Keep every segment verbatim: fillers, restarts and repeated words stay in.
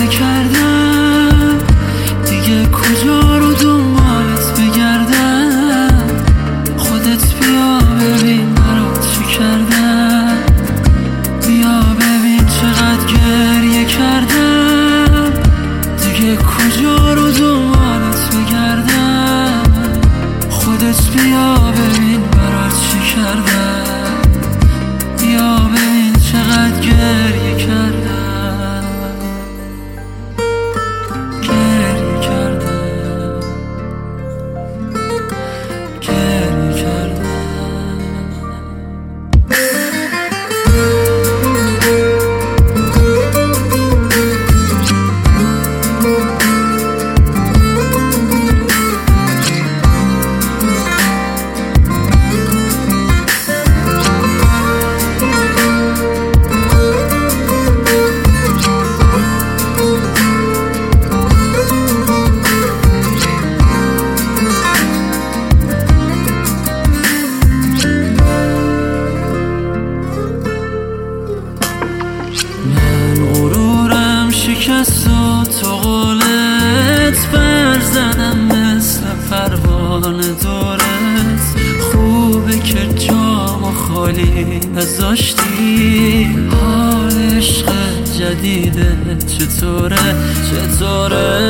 کردم دیگه کجا رو دنبالت بگردم. خودت بیا ببین برات چی کردم. بیا ببین چقدر گریه کردم دیگه کجا رو دنبالت بگردم. خودت بیا ببین برات چی کردم. بیا ببین چقدر گریه کردم. گریه کردم گریه کردم. شکست و تو قولت برزنم مثل پروانه دورت. خوبه که جامو خالی نذاشتی. حال عشق جدیده چطوره چطوره.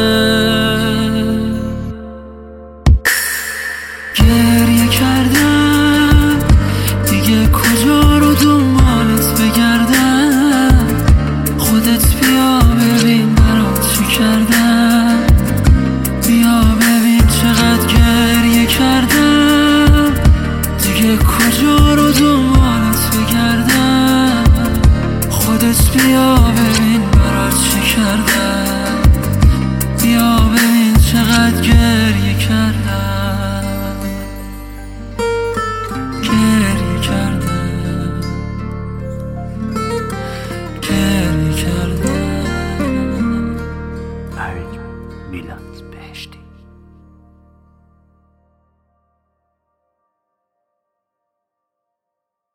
گریه کردم دیگه کجا رو دنبالت بگردم. خودت بیا ببین برات چی کردم. بیا ببین چقدر گریه کردم دیگه کجا رو دنبالت بگردم. خودت بیا ببین برات چی کردم. بیا ببین چقدر گریه کردم. گریه کردم گریه کردم. میلاد بهشتی.